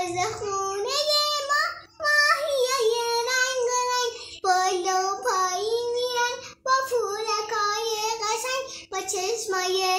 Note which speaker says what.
Speaker 1: از خونه ما ماهیای رنگ رنگ بالا و پایین میرن با پولکای قشنگ با چشمای